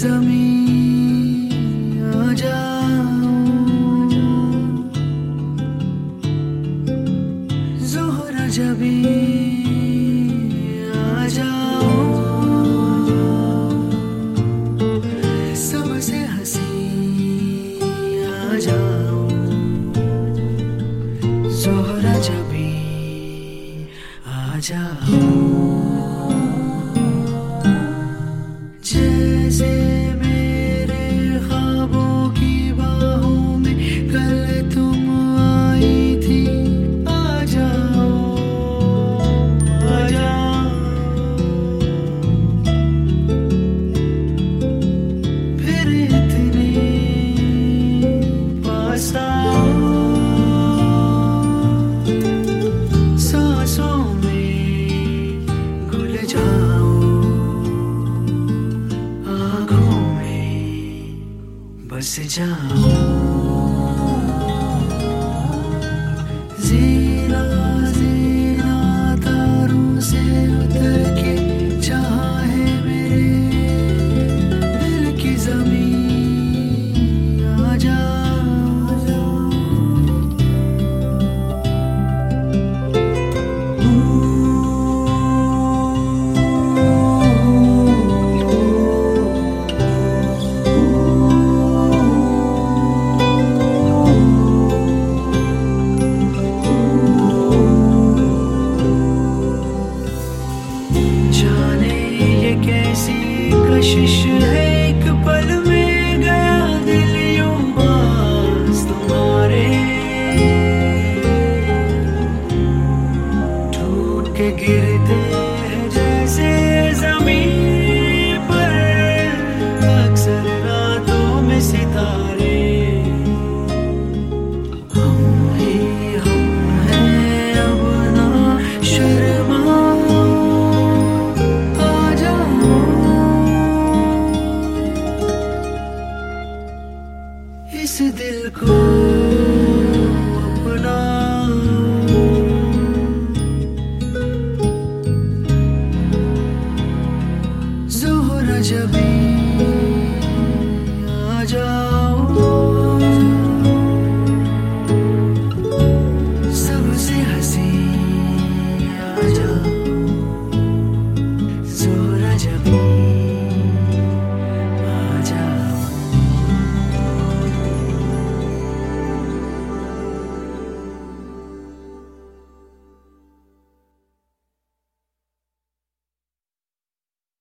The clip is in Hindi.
ज़मीं आ जाओ, ज़ोहरा जबी आ जाओ, सबसे हंसी आ जाओ, ज़ोहरा जबी आ जाओ। जैसे मेरे ख्वाबों की बाहों में कल तुम आई थी, आ जाओ, आ जाओ, फिर इतनी पास आओ, सांसों में घुल जाओ, बस जाओ। ज़ीना ज़ीना तारों से उतर के चाहे मेरे दिल की ज़मीं आ जाओ, कैसी कशिश है एक पल में गया दिल यूं पास तुम्हारे, टूट के गिरते हैं जैसे ज़मीन पर अक्सर रातों में सितारे। हम ही हम हैं, अब ना शर्मा, इस दिल को अपना ज़ोहरा जबी